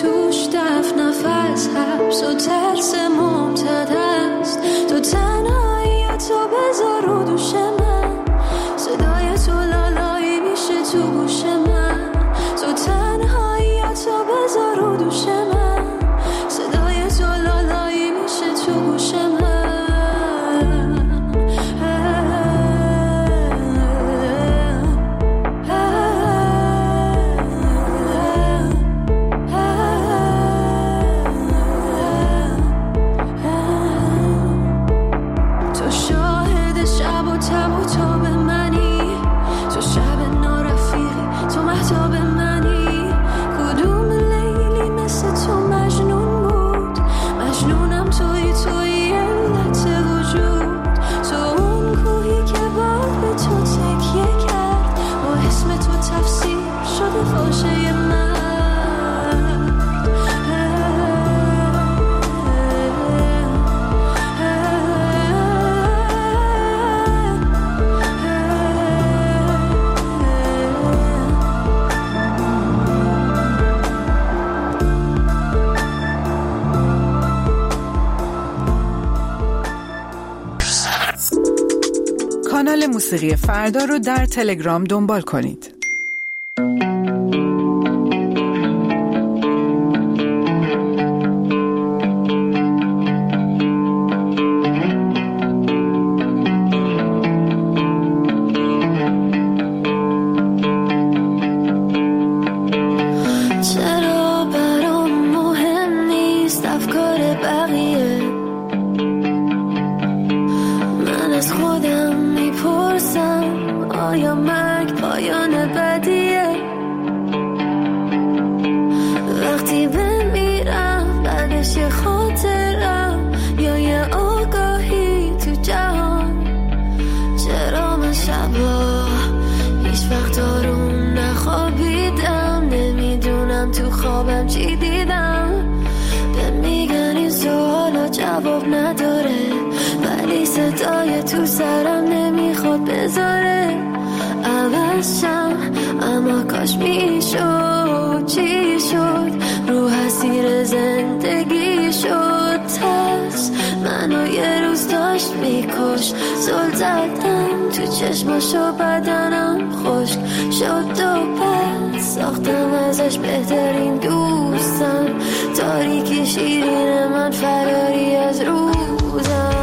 توش دفع نفس حبس و ترس ممتد است. تو تنهایی تو بذار رو دوش من، صدای تو لالایی میشه تو گوش من. تو تنهایی تو بذار رو دوش من، صدای تو لالایی میشه تو گوش من. کانال موسیقی فردا رو در تلگرام دنبال کنید. تو سرم نمیخواد بذاره عوضشم، اما کاش میشد. چی شد؟ رو حسیر زندگی شد ترس، منو یه روز داشت میکش. زل زدم تو چشماشو بدنم خشک شد و پس ساختم ازش بهترین دوستم. تاریکی شیرین من فراری از روزم.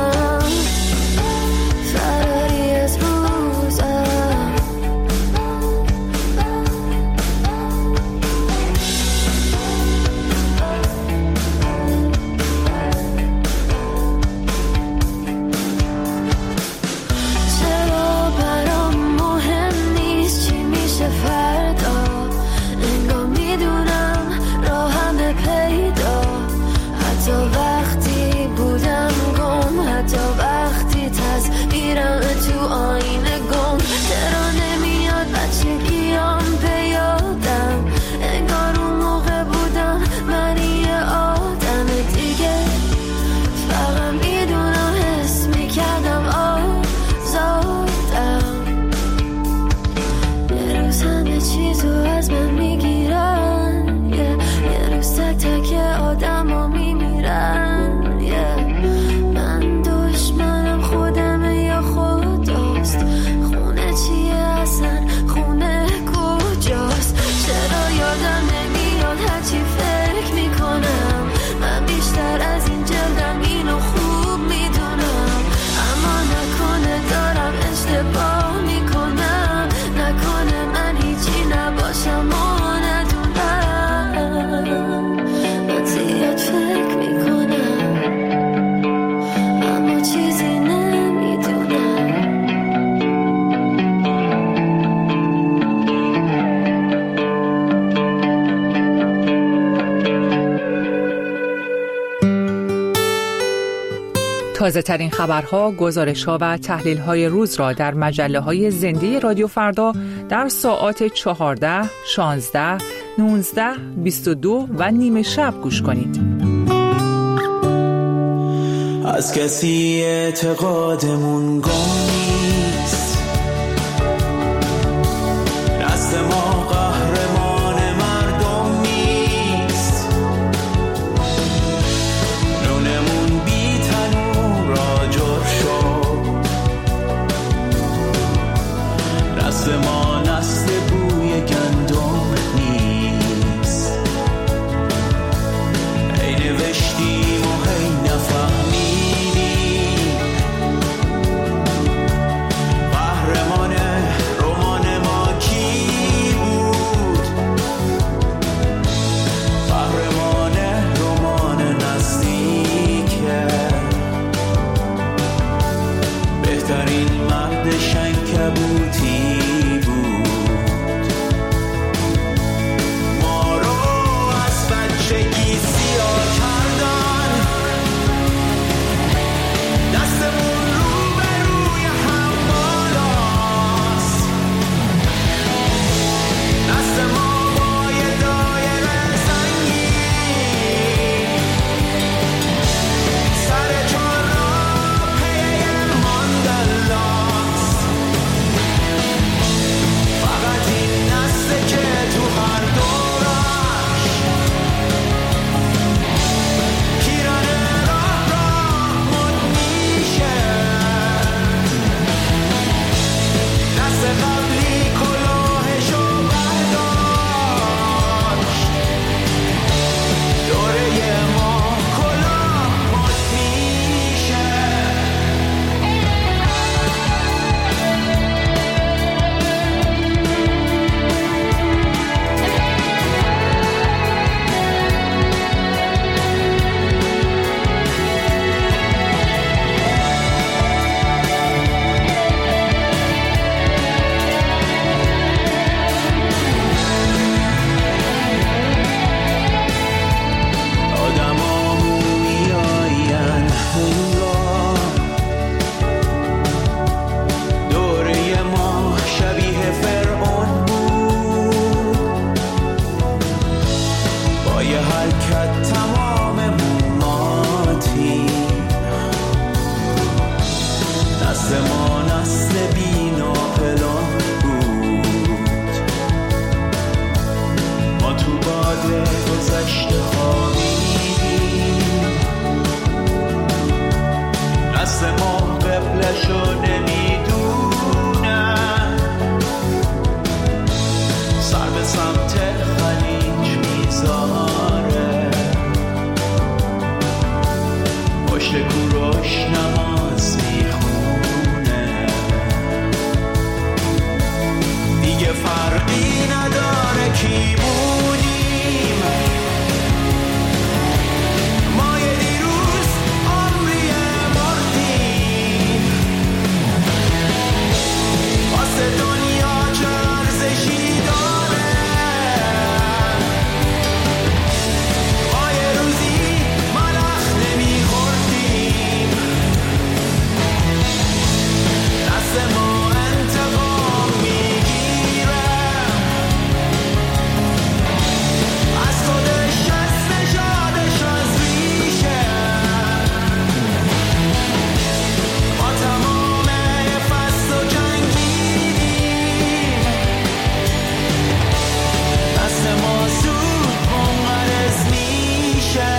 تازه ترین خبرها، گزارش‌ها و تحلیل‌های روز را در مجله‌های زنده رادیو فردا در ساعات 14، 16، 19، 22 و نیم شب گوش کنید. از کسی اعتقادمون گم نیست، دست ما قهرمان مردم نیست. حرکت تمام موماتی. نسل ما نسل بینا پلان بود، ما تو باده گذشته خوابیدیم. نسل ما قبلشو نمیدونن، سر به سمت خلیج میذاره، پشت کوروش نماز میخونه. دیگه فرقی نداره کی بودیم، ما یه دیروز عمری مردیم. واسه دنیا چه ارزشی داره، ما یه روزی ملخ نمیخوردیم. دست ما انتقام میگیره، از خودش از نژادش از ریشه. ما تمام فصل و جنگیدیم، دست ما زود منقرض میشه.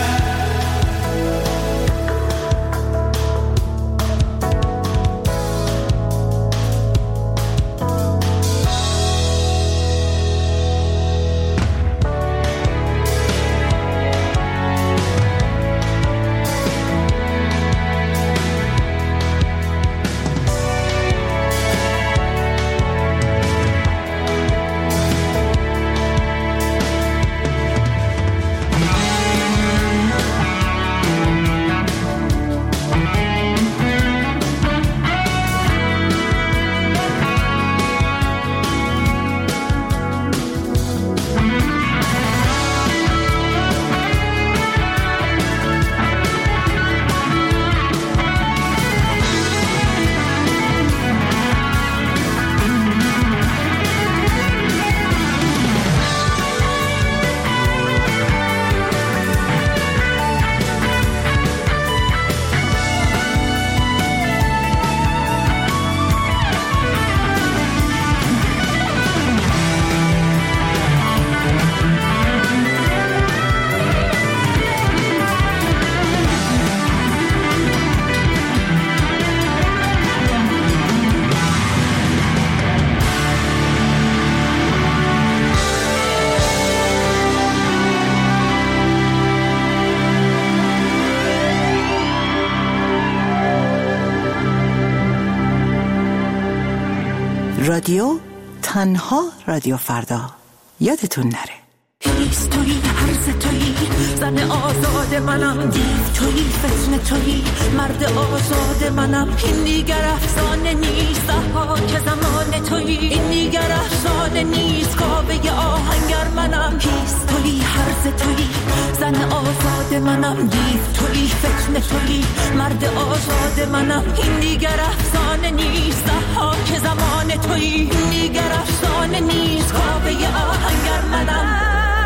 رادیو تنها رادیو فردا، یادتون نره. هیست تویی، هرز تویی، زن آزاد منم. دیو تویی، فتنه تویی، مرد آزاد منم. این دیگر افسانه نیست، که زمان تویی. این دیگر افسانه نیست، کابه آهنگر منم. هیست تویی، هرز تویی، زن آزاد منم. دیو تویی، فتنه تویی، مرد آزاد منم. این دیگر افسانه نیست، که زمان تویی. این دیگر افسانه نیست، کابه آهنگر منم.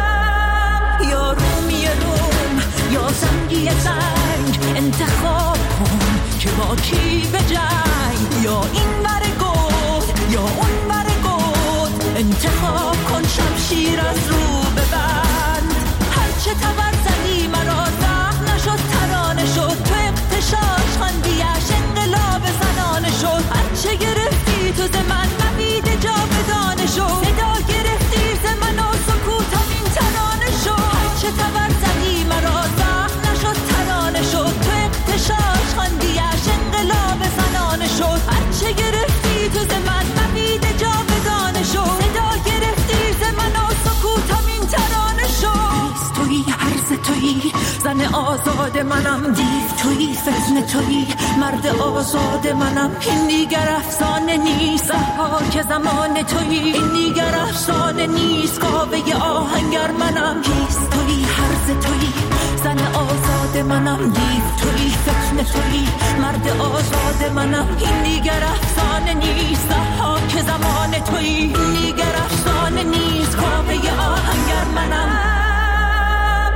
یا رومی روم یا زنگی زنگ، انتخاب کن که با کی به جنگ. یا این ور گفت یا اون ور گفت، انتخاب کن شمشیر از رو ببند. هرچه تبر زدی مرا زخم نشد، ترانه شد. تو اقتشاش خاندیش انقلاب زنانه شد. هرچه گرفتی تو ز من نبیده جا بدانه شد. صدا گرفتی ز من و سکوتم این ترانه شد. هرچه تبر زدی مرا زخم نشد، ترانه شد. تو اقتشاش خاندیش انقلاب زنانه شد. هرچه گرفتی تو ز من نبیده جا بدانه شد. صدا گرفتی ز من و سکوتم این ترانه شد. تویی، هرز تویی، زن آزاد منم. دیو تویی، فتنه تویی، مرد آزاد منم. این دیگر افسانه نیست، که زمان تویی. این دیگر افسانه نیست، کابه آهنگر منم. هیست تویی، هرز تویی، زن آزاد منم. دیو تویی، فتنه تویی، مرد آزاد منم. این دیگر افسانه نیست، که زمان تویی. این دیگر افسانه نیست، کابه آهنگر منم.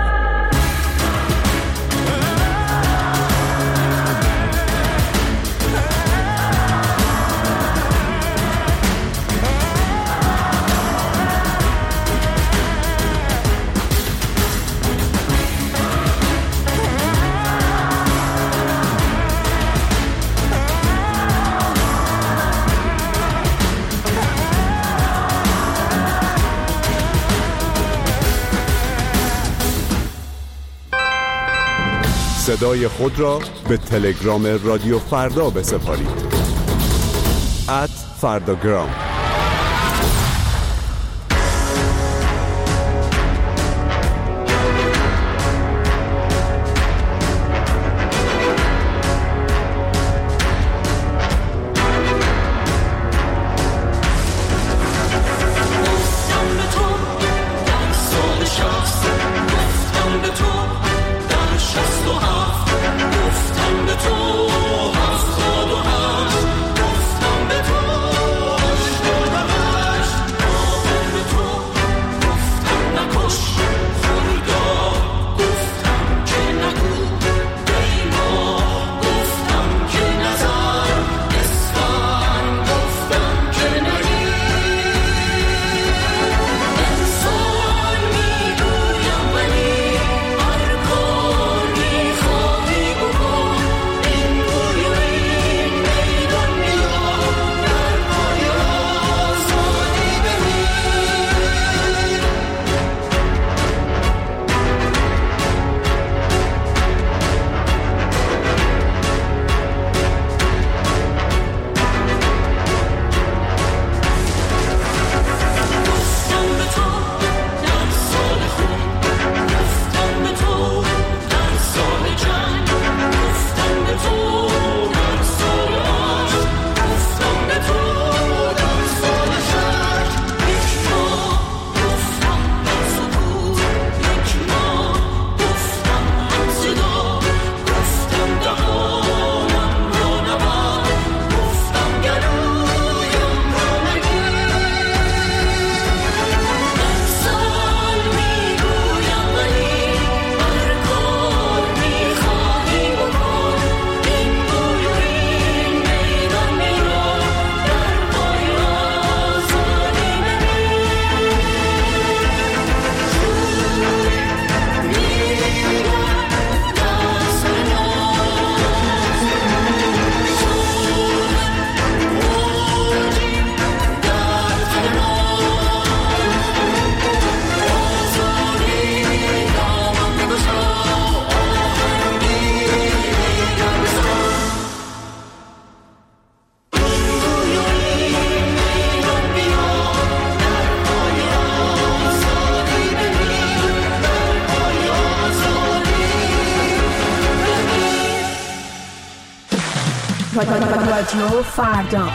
صدای خود را به تلگرام رادیو فردا بسپارید. @فرداگرام. رادیو فردا.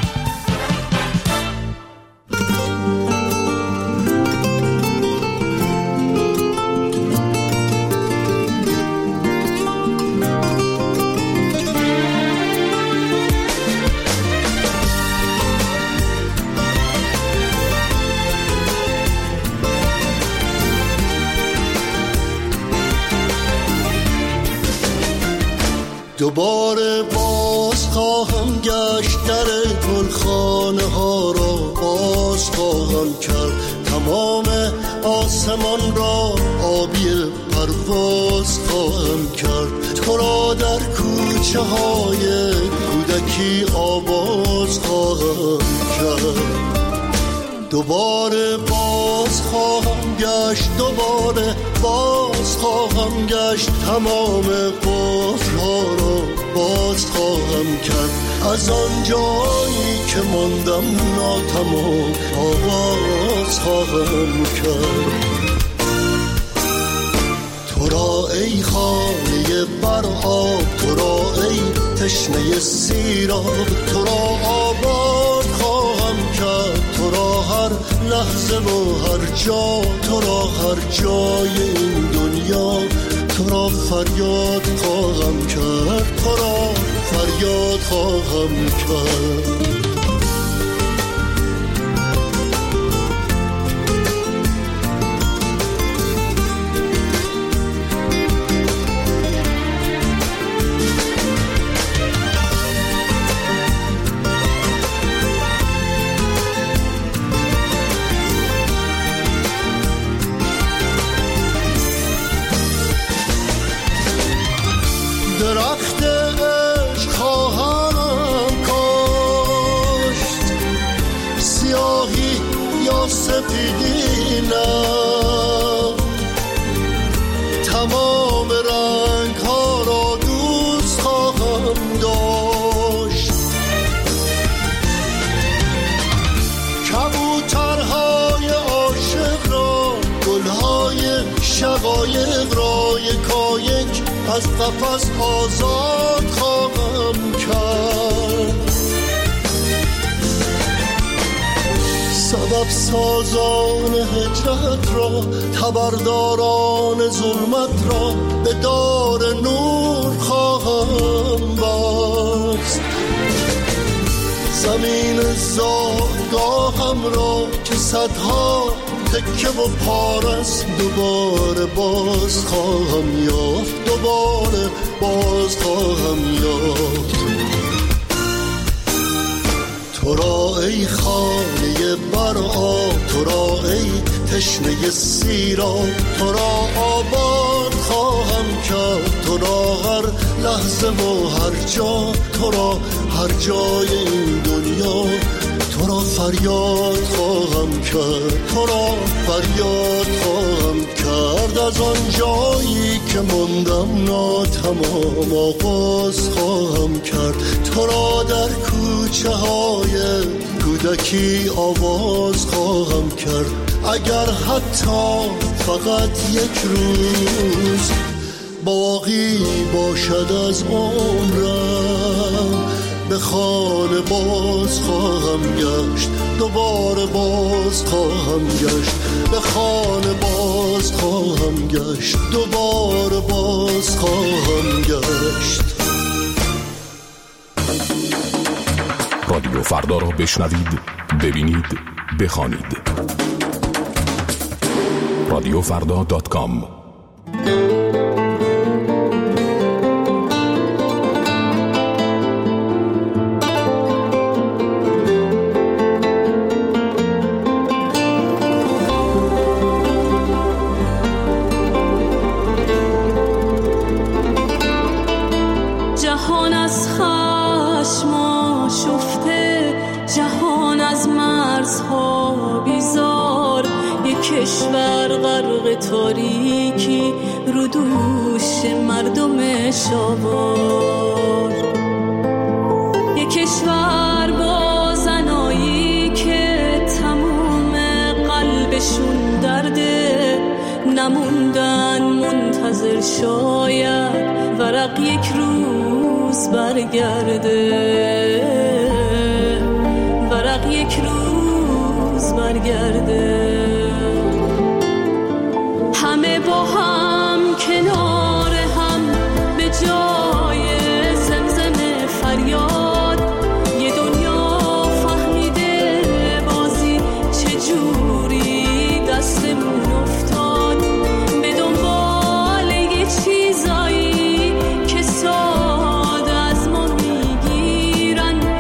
دوباره باز خواهم گشت، در گلخانه ها را باز خواهم کرد، تمام آسمان را آبی پرواز خواهم کرد، تو را در کوچه های کودکی آواز خواهم کرد. دوباره باز خواهم گشت، دوباره باز خواهم گشت، تمام قفل‌ها را باز خواهم کرد، از آن جایی که ماندم ناتمام آواز خواهم کرد. تو را ای خانه برآب، تو را ای تشنه سیراب، تو را آباد خواهم کرد، تو را هر لحظه و هر جا، تو را هر جای این دنیا، تو را فریاد خواهم کرد، تو را فریاد خواهم کرد. درخت عشق خواهم کاشت، سیاهی یا سپیدی نه، تمام رنگ ها را شقایق را یکایک از قفس آزاد خواهم کرد. سبب سازان هجرت را، خبرداران ظلمت را به دار نور خواهم بست. زمین زادگاهم را که صدها تکه و پارست دوباره باز خواهم یافت، دوباره باز خواهم یافت. تو را ای خانه بر آب، تو را ای تشنه سیراب، تو را آباد خواهم کرد، تو را هر لحظه و هر جا، تو را هر جای این دنیا، تو را فریاد خواهم کرد، تو را فریاد خواهم کرد. از آن جایی که ماندم ناتمام آغاز خواهم کرد، تو را در کوچه های کودکی آواز خواهم کرد. اگر حتی فقط یک روز باقی باشد از عمرم، به خانه باز خواهم گشت، دوباره باز خواهم گشت، به خانه باز خواهم گشت، دوباره باز خواهم گشت. رادیو فردا را بشنوید، ببینید، بخوانید. رادیوفردا.com. جهان از خشم آشفته، جهان از مرزها بیزار، یک کشور غرق تاریکی رو دوش مردمش آوار. یک کشور با زنایی که تموم قلبشون درده، نموندن منتظر شاید ورق یک روز برگرده، ورق یک روز برگرده. همه با هم کنار هم به جای زمزم فریاد، یه دنیا فهمیده بازی چجوری دستمون افتاد. به دنبال یه چیزایی که ساده از ما میگیرن،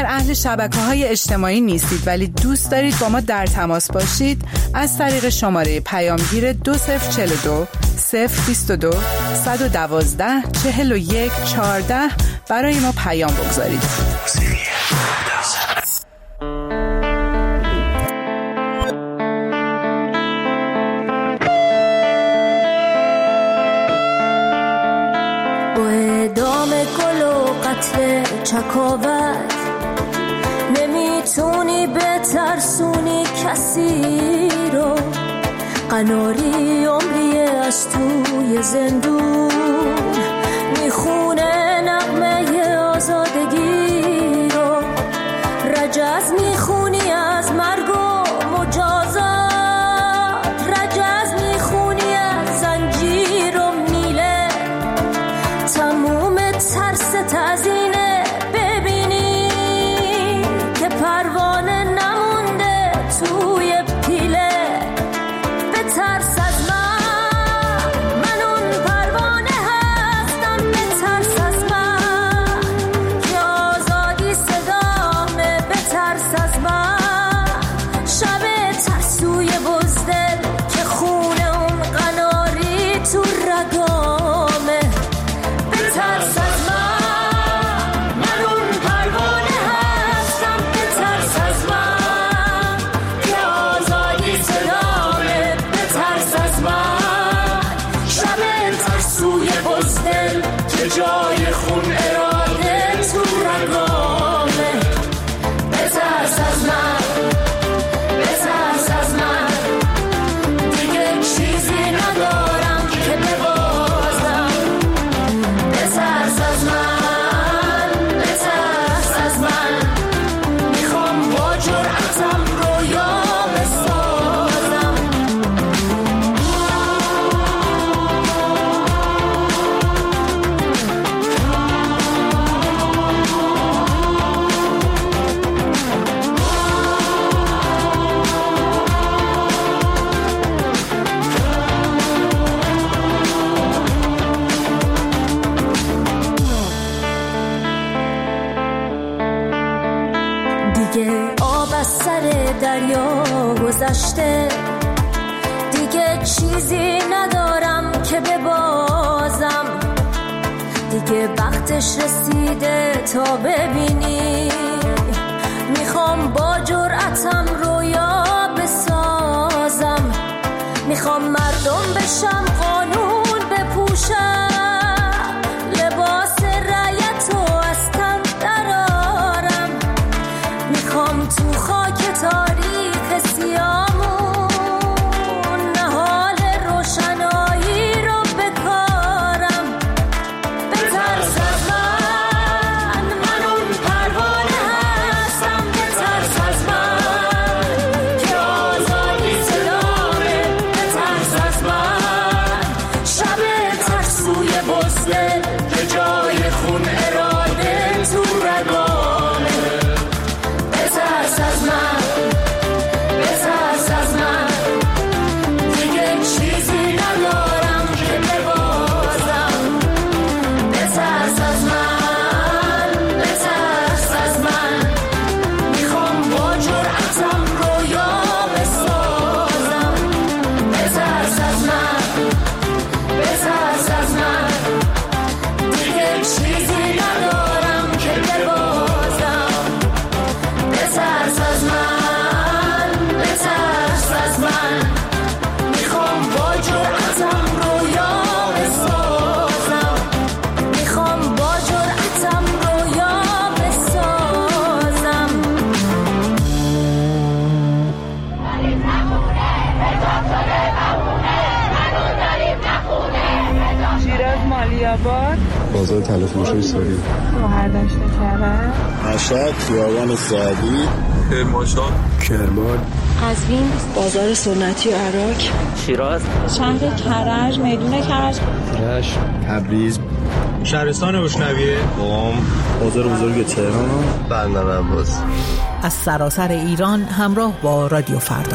اهل شبکه‌های اجتماعی نیستید ولی دوست دارید با ما در تماس باشید، از طریق شماره پیامگیر 2042 022 112 41 14 برای ما پیام بگذارید. چکاوت نمیتونی بترسونی کسی رو، قناری عمریه از توی زندون میخونه نغمه آزادگی رو، رجز میخونی از مرگ و مجازات، رجز میخونی از زنجیر و میله، تموم ترس تزینه ببینی که پروانه نمونده توی پیله، به ترس از من اون پروانه هستم، به ترس از من که آزادی صدامه، به ترس از من شب ترسوی بزدل که خونه اون قناری تو رگامه، به ترس از من اون پروانه هستم، به ترس از من که آزادی صدامه، به ترس از من شب ترسوی بزدل که جای خون اراده تو رگامه، به ترس از من، به ترس از من دیگه چیزی ندارم که ببازم، به ترس از من، به ترس از من میخوام با جرأتم رویا بسازم. دیگه آب از سر دریا گذشته، دیگه چیزی ندارم که ببازم، دیگه وقتش رسیده تا ببینی، میخوام با جرأتم رویا بسازم، میخوام مردم بشم، قانون بپوشم، لباس رعیت و از تن درارم، میخوام تو خاک تاریک سیامون نهال روشنایی رو بکارم، به ترس از من اون پروانه هستم، به ترس از من که آزادی صدامه، به ترس از من شب ترسوی بزدل که جای خون اراده تو رگامه، به ترس از من، به ترس از من دیگه چیزی ندارم که ببازم، به ترس از من، به ترس از من میخوام با جرأتم رویا بسازم، به ترس از من، به ترس از من دیگه چیزی ندارم که ببازم، به ترس از من، به ترس از من میخوام با جرأتم رویا بسازم، میخوام با جرأتم رویا بسازم. شیراز مالیاباد، بازار تلفروشی ساری، شهردشت کرد، مشهد خیابان سعدی، کرمانشاه، کرمان، قزوین، بازار سنتی عراق، شیراز، شهر کرج، میدون کرج، رشت، تبریز، شهرستان بشنویه، قم، بازار بزرگ تهران، بندر عباس. از سراسر ایران همراه با رادیو فردا.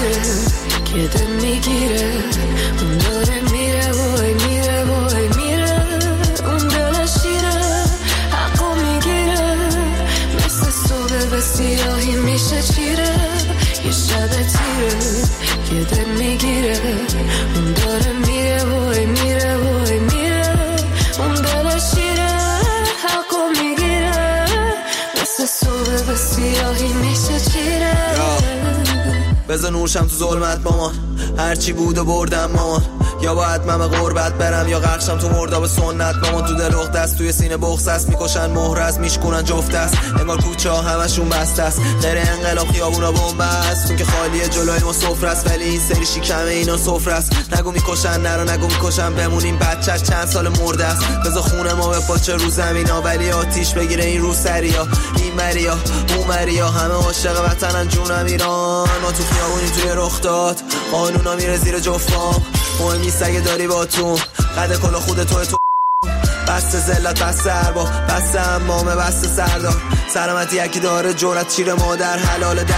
تیره که دل میگیره، اون داره میره وای میره وای میره، اون دل شیره حقو میگیره، مثل صبح به سیاهی میشه چیره، یه شب تیره که دل میگیره، اون داره میره وای میره وای میره، اون دل شیره حقو میگیره، مثل صبح به سیاهی میشه چیره. بذار نورشم تو ظلمت مامان، هرچی بود و بردم مامان، یا باید من به غربت برم یا غرقشم تو مرداب سنت مامان. تو دل اخت دست توی سینه بغض است، میکشن مهر از میشکنن جفت است، انگار کوچه ها همشون بسته است، غیر انقلاب خیابونا بمب است، اون که خالیه جلوی ما سفره است، ولی این سری شیکمه اینا سفره است. نگو میکشن نرو نگو میکشن بمونیم، بچه چند سال مرده است، بذار خونه ما به پاچه رو زمینا، ولی آتیش بگیره این رو سریا، این مریا اون مریا، همه عاشق وطنن جونم ایران. ما تو خیابونیم توی رخ داد، قانونا میره زیر جفام، مهم نیست اگه داری با تو قد کلا خود تو بسته ذلت بسته ارباب بسته امامه بسته سردار، سلامتی یکی داره جورت چیره مادر حلال 10-80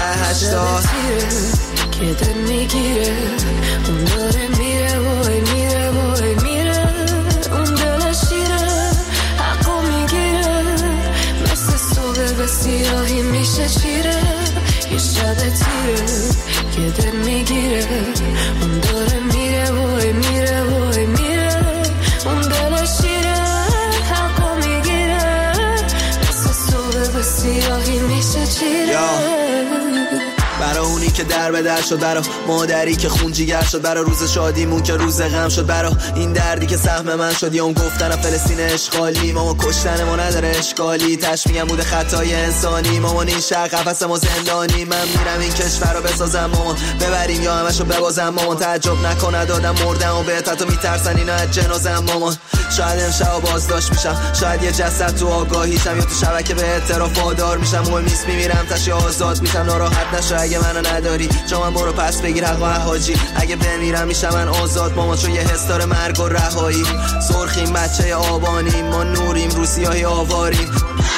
که دل میگیره، اون داره میره وای میره وای میره، اون دل شیره حقو میگیره، مثل صبح به سیاهی میشه چیره، یه شب تیره که دل میگیره، اون داره میره وای میره وای میره، اون دل شیره حقو میگیره، مثل صبح به سیاهی میشه چیره. برای اونی که در به در شد، برای مادری که خون جیگر شد، برای روز شادیمون که روز غم شد، برای این دردی که سهم من شد، یا اون گفتن فلسطین اشغالی، ماما کشتن ما نداره اشکالی، تشمیعم بوده خطای انسانی، مامان این شهر قفس ما زندانی، من میرم این کشور رو بسازم مامان، ببریم یا همشو ببازم مامان، تعجب نکنه دادم مردم و بهت حتی میترسن اینا از جنازم مامان. شاید امشب بازداشت میشم، شاید یه جسد تو آگاهیشم، یا تو شبکه به اعتراف وادار میشم، مهم نیست میمیرم تشی آزاد میشم، ناراحت نشو اگه منو نداری، چون من برو پس بگیر حق و حاجی، اگه بمیرم میشم من آزاد مامان، چون یه حس داره مرگ و رهایی، سرخیم بچه آبانیم، ما نوریم رو سیاهی آواریم.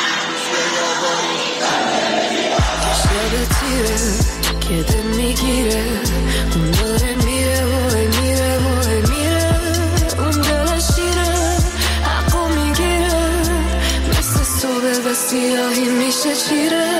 شب تیره که دل میگیره، اون داره میره وای میره وای میره، اون دل شیره حقو میگیره، مثل صبح به سیاهی میشه چیره.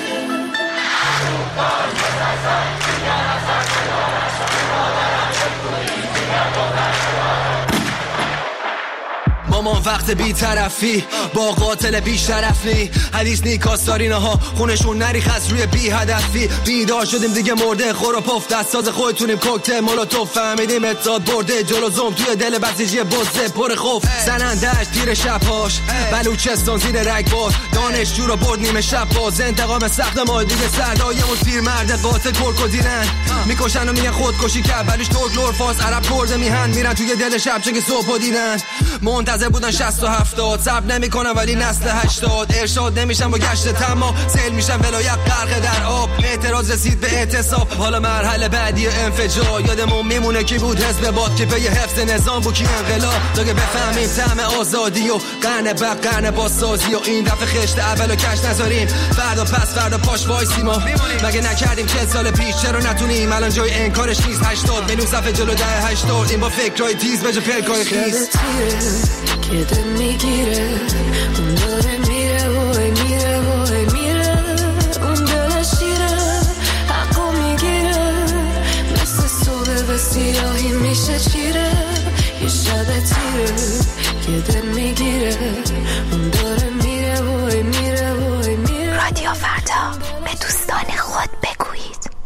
مامان وقت بی طرفی با قاتل بی شرفی، حدیث نیکاستارینه ها خونشون نریخ از روی بی هدفی، بیدار شدیم دیگه مرده خور و پف، دست ساز خودتونیم کوکتل مولوتوف، فهمیدیم اتحاد برده جلو زوم، توی دل بسیجی بزه پر خوف، زنندش تیر شبهاش، بلوچستان زیر رگبار، دانشجو رو برد نیمه شب باز، انتقام سخت ما دیگه سردایمون پیر مرد قاتل کرکو دیرن، میکشن و میگن خودکشی کرد، ولیش ترک لورفاس عرب کرده میهن، میرن توی دل شب چه که صبح دیدن، منتظر بودن 60 و 70، صبر نمیکنن ولی نسل 80، ارشاد نمیشن با گشت تما، سیل میشن ولایت غرق در آب، اعتراض رسید به اعتصاب، حالا مرحله بعدی انفجار، یادمون میمونه کی بود حزب باد که پی حفظ نظام بود، کی انقلاب تا که بفهمیم طعم آزادی و قرن بعد قرن بازسازی، و این دفعه خشت اولو کش نذاریم، فردا پس فردا پاش وایسیم، مگه نکردیم 40 سال پیش، چرا نتونیم الان جای انکارش نیست، 80 میلیون صفحه جلو 10-80، این با فکرای تیز بجا پلکای خیز که دل میگیره، اون داره میره وای میره وای میره، اون دل شیره حقو میگیره، مثل صبح به سیاهی میشه چیره، یه شب تیره که دل میگیره، اون داره میره وای میره وای میره. رادیو فردا، به دوستان خود بگویید.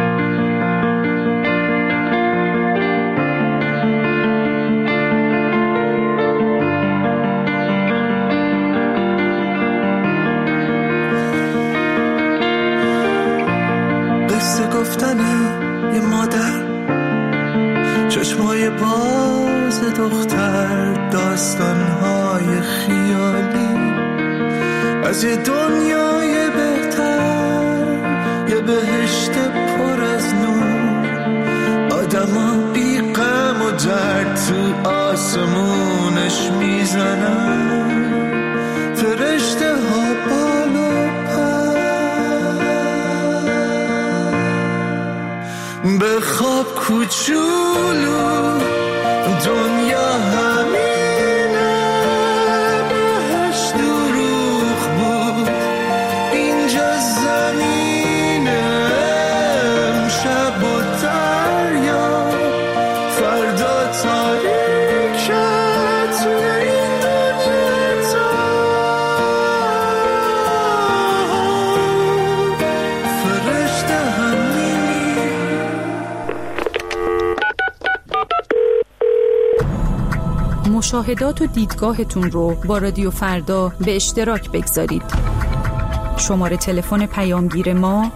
یه مادر، چشمای باز دختر، داستانهای خیالی از یه دنیای بهتر، یه بهشت پر از نور، آدما بی غم و درد تو آسمونش میزنن، فرشته ها بالا پر، خواب کوچولو دنیا همینه بهش دروغ بود اینجا زمینه شب و دریا فردا تاریکه توی این دنیا فرشته همینی. مشاهدات و دیدگاهتون رو با رادیو فردا به اشتراک بگذارید. شماره تلفن پیامگیر ما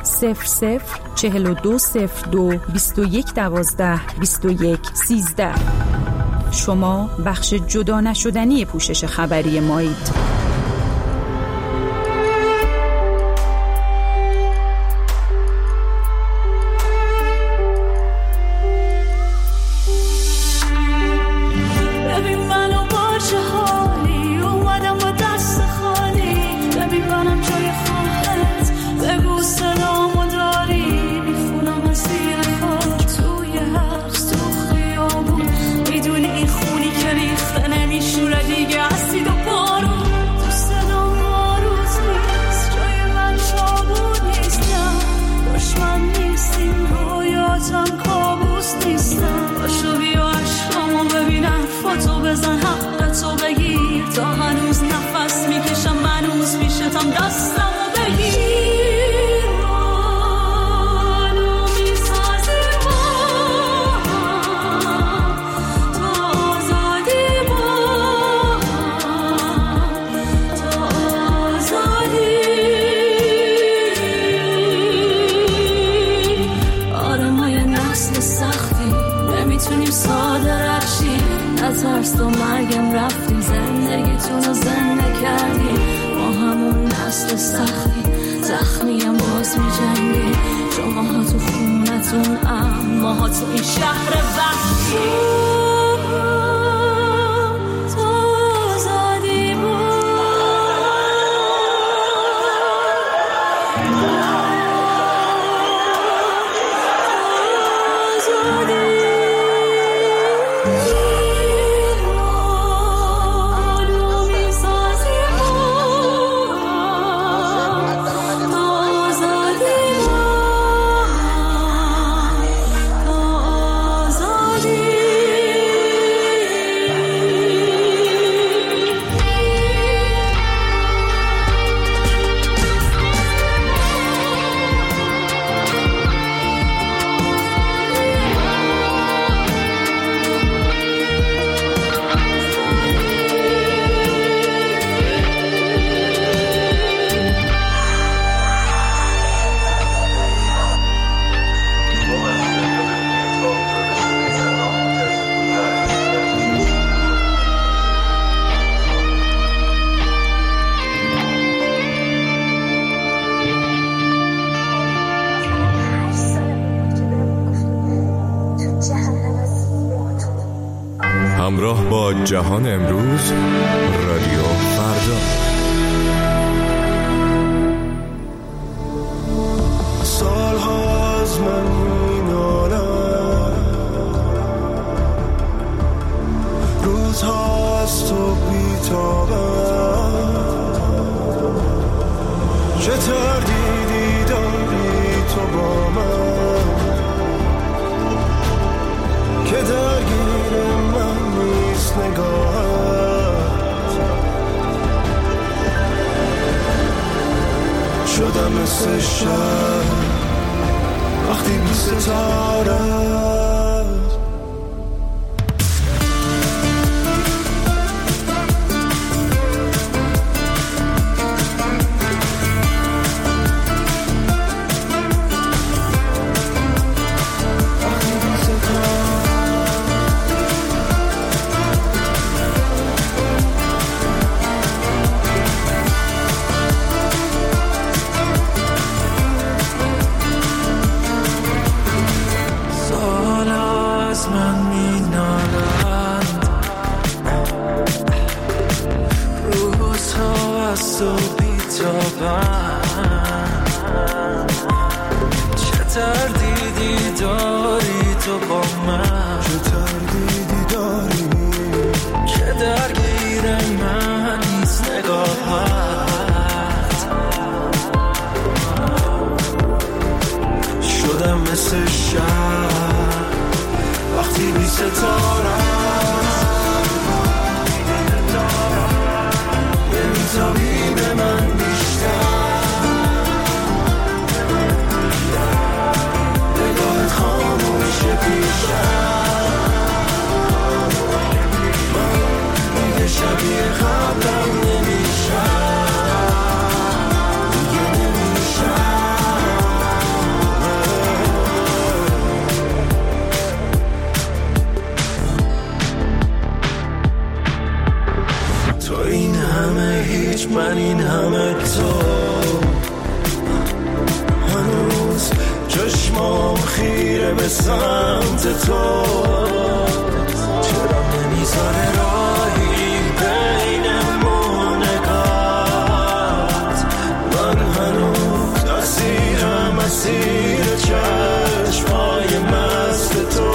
00420221122113. شما بخش جدا نشدنی پوشش خبری مایید. نترس تو مرگم رفتی زندگیتون رو زنده کردی ما همون نسل سختی زخمیم باز می جنگی شماها تو خونتون ماها تو این شهر وحشی همراه با جهان امروز رادیو فردا. سالها از من مینالم روزها از تو بیتابم چه تردیدی داری تو با من که درگیر من نیست نگاهت شدم مثل شب وقتی بی ستاره چه تردیدی داری تو با من، چه تردیدی داری که درگیر من نیست نگاهت. شدم مثل شب وقتی بی ستارم، نمیتابی به من بیشتر، نگاهت خاموشه بیشتر، دیگه شبیه قبلم نمیشم، دیگه نمیشم. تو این همه هیچ، من این همه تو، هنوز چشمام خیره به سمت تو، چرا نمیذاره راهی بینمون نگات، من هنوز اسیرم اسیر چشمای مست تو،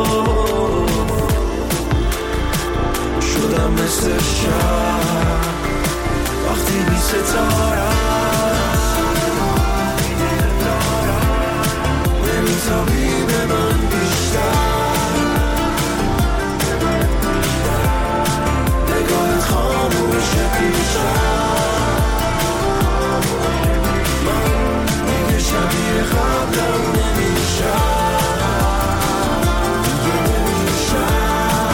شدم مثل شب وقتی بی ستارم، نمیتابی به من بیشتر، نگاهت خاموشه بیشتر، من دیگه شبیه قبلم نمیشم، دیگه نمیشم.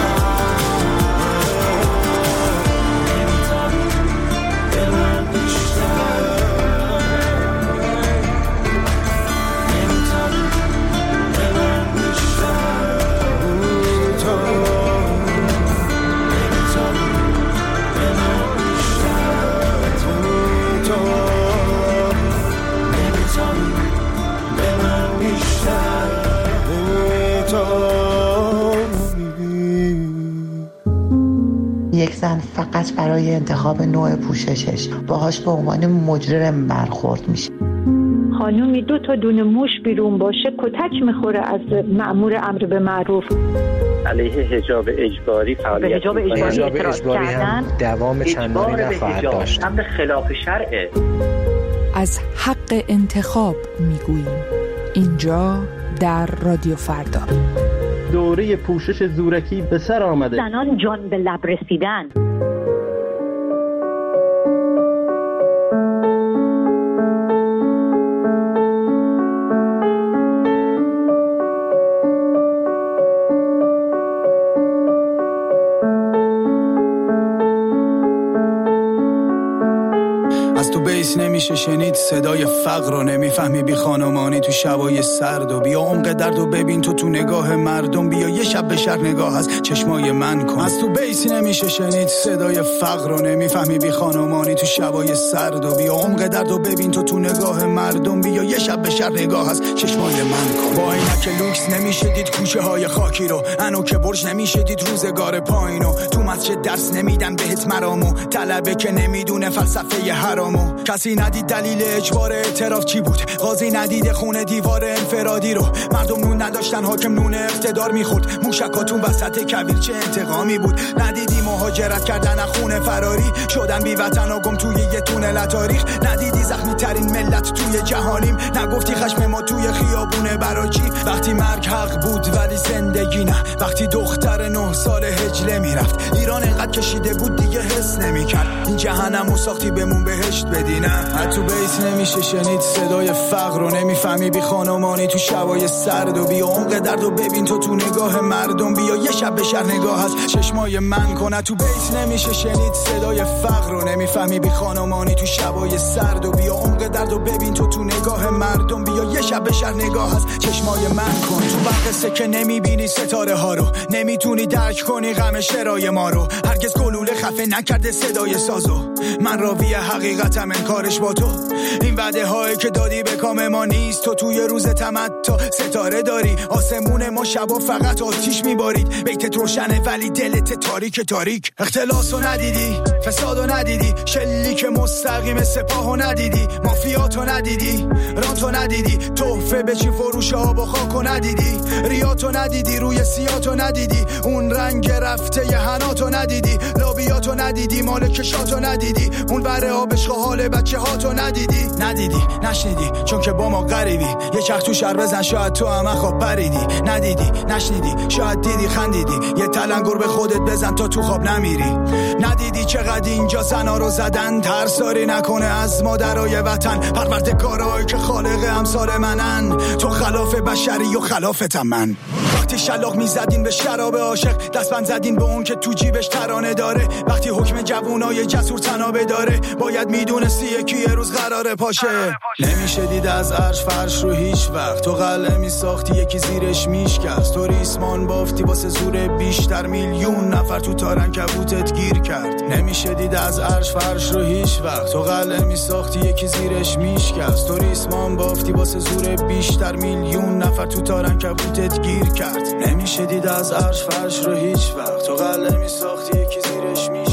یک زن فقط برای انتخاب نوع پوششش باهاش به عنوان مجرم برخورد میشه. خانومی 2 تا دونه موش بیرون باشه کتک میخوره از مأمور امر به معروف. علیه حجاب اجباری فعالیت حجاب اجباری هم دوام چندانی نخواهد داشت. امر خلاف شرعه. از حق انتخاب میگوییم اینجا در رادیو فردا. دوره پوشش زورکی به سر آمده. زنان جان به لب رسیدن. نمیشه شنید صدای فقر رو، نمیفهمی بی خانمانی تو شبای سرد، و بیا عمق درد و ببین تو نگاه مردم، بیا یه شب به شهر نگاه از چشمای من کن. از تو بیسی نمیشه شنید صدای فقر رو، نمیفهمی بی خانمانی تو شبای سرد، و بیا عمق درد و ببین تو نگاه مردم، بیا یه شب به شهر نگاه از چشمای من کن. با عینک لوکس نمیشه دید کوچه های خاکی رو، انوک برج نمیشه دید روزگار پایینو، تو مسجد درس نمیدن بهت مرامو، طلبه که نمیدونه فلسفه حرامو، کسی ندید دلیل اجبار اعتراف چی بود، قاضی ندید خونه دیوار انفرادی رو، مردم نون نداشتن حاکم نون اقتدار میخورد، موشکاتون وسط کویر چه انتقامی بود، ندیدی مهاجرت کردن از خونه فراری شدن بی وطن و گم توی یه تونل تاریخ، ندیدی زخمی ترین ملت توی جهانیم، نگفتی خشم ما توی خیابونه برای چی، وقتی مرگ حق بود ولی زندگی نه، وقتی دختر 9 سال هجله میرفت، ایران انقدر کشیده بود دیگه حس نمیکرد، این جهنمو ساختی بمون بهشت بدی نه. تو بیس نمیشه شنید صدای فقر رو، نمیفهمی بی خانمانی تو شبای سرد، و بیا عمق درد و ببین تو نگاه مردم، بیا یه شب به شهر نگاه از چشمای من کن. تو بیس نمیشه شنید صدای فقر رو، نمیفهمی بی خانمانی تو شبای سرد، و بیا عمق درد و ببین تو نگاه مردم، بیا یه شب به شهر نگاه از چشمای من کن. تو وقت که نمیبینی ستاره ها رو، نمیتونی درک کنی غم شرای ما رو، هرگز گلوله خفه نکرده صدای سازو، من راوی حقیقتم انکارش با تو. این وعده هایی که دادی به کام ما نیست. تو توی روز تمتع ستاره داری، آسمون ما شبا فقط آتیش میبارید. بیتت روشنه ولی دلت تاریک تاریک. اختلاسو ندیدی، فسادو ندیدی، شلیک مستقیم سپاهو ندیدی، مافیاتو ندیدی، رانتو ندیدی، تحفه به چی فروش آب و خاکو ندیدی، ریاتو ندیدی، روی سیاتو ندیدی، اون رنگ رفته ی حناتو ندیدی، لابیاتو ندیدی، مال کشاتو ندیدی، اون بره آبش حال بچه هاتو ندیدی. ندیدی نشنیدی چون که با ما غریبی. یه چرخ تو شهر بزن شاید تو هم خواب پریدی. ندیدی نشنیدی شاید دیدی خندیدی. یه تلنگر به خودت بزن تا تو خواب نمیری. ندیدی چقدر اینجا زنا رو زدن، ترساری نکنه از مادرای وطن. پروردگارایی که خالق امثال منن، تو خلاف بشری و خلافتم من. وقتی شلاق میزدین به شراب عاشق، دستبند زدین به اون که تو جیبش ترانه داره. وقتی حکم جوونای جسور تنابه داره، باید میدونستی یکی یه روز قراره پاشه. نمیشه دید از عرش فرش رو هیچ وقت. تو قلعه میساختی یکی زیرش میشکست. تو ریسمان بافتی واسه زور بیشتر، میلیون نفر تو تارن کبوتت گیر کرد. نمیشه دید از عرش فرش رو هیچ وقت. تو قلعه میساختی یکی زیرش میشکست. تو ریسمان بافتی واسه زور بیشتر، میلیون نفر تو تارن کبوتت گیر کرد. نمیشه دید از عرش فرش رو هیچ وقت. تو قلعه میساختی یکی زیرش میشکست.